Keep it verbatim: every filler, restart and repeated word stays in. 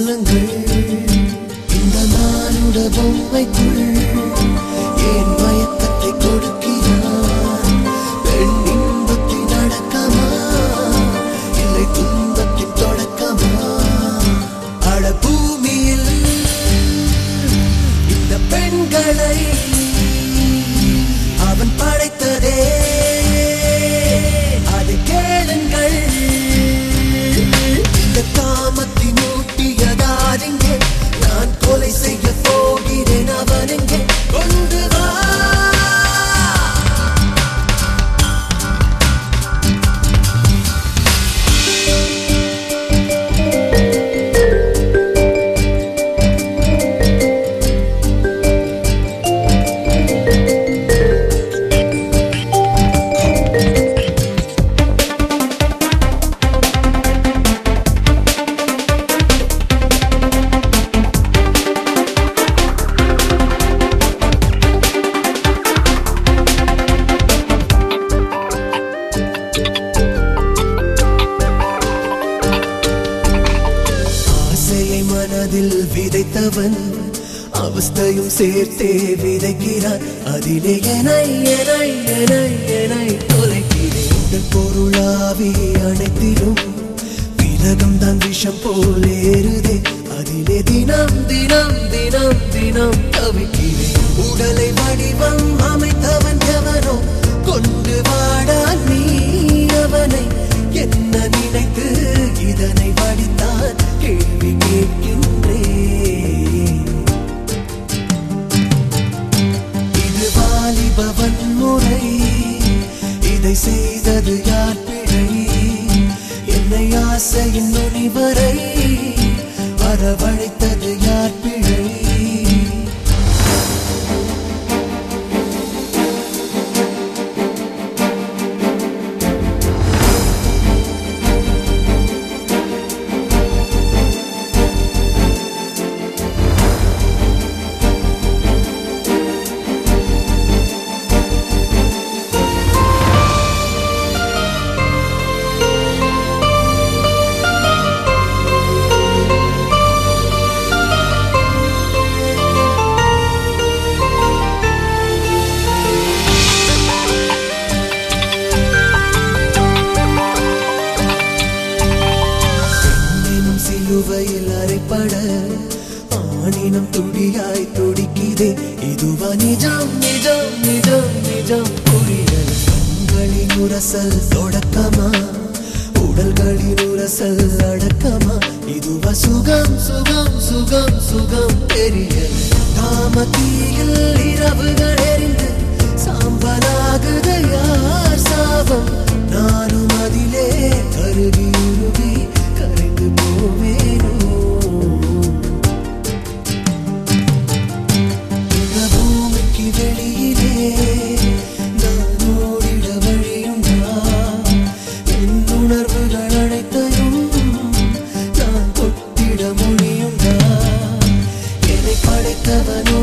சொல்லுங்கள் இந்த நானுட பொம்மைக்குள் ஏன் மயக்கத்தை கொடுக்கிறான் பெண் இன்பத்தின் அடக்கமா இல்லை துன்பத்தின் தொடக்கமா அட பூமியில் இந்த பெண்களை அவன் படைத்ததே அதை கேளுங்கள் இந்த காமத்தின் ஊட்டியதாரிங்கே நான் கொலை செய்ய போகிறேன் அவனுங்கே கொண்டு வா மனதில் விதைத்தவன் அவஸ்தையும் சேர்த்தே விதைக்கிறான் அதிலே என்னை என்னை என்னை என்னை தொலைக்கிறேன் பொருளாவி அனைத்திலும் விலகம் தான் விஷம் போல் ஏறுதே அதிலே தினம் தினம் தினம் தினம் தவிக்கிறேன் உடலை வடிவம் அமைத்தவன் எவனோ கொண்டு வாடா நீ அவனை என்ன நினைத்து இதனை வடித்தான் கேள்வி கேட்கின்றேன் இது வாலிபவன் முறை இதை செய்தது யார் பிழை என்னை ஆசையின் நுனி வரை வரவழைத்தது யார் பிழை சிலுவையில் அறைப்பட ஆணினம் துடியாய் துடிக்குதே இதுவா நிஜம் நிஜம் நிஜம் நிஜம் புரியல் கண்களின் உரசல் தொடக்கமா உடல்களின் உரசல் அடக்கமா இதுவா சுகம் சுகம் சுகம் சுகம் தெரியல் காமத்தீயில் இரவுகள் எரிந்து சாம்பலாகுது யார் சாபம் நானும் அதிலே கருகி உருகி கரைந்து போவேனோ இந்த பூமிக்கு வெளியிலே நான் ஓடிட வழியுண்டா என் உணர்வுகள் அனைத்தையும் நான் தொட்டிட முடியுண்டா என்னை படைத்தவனோ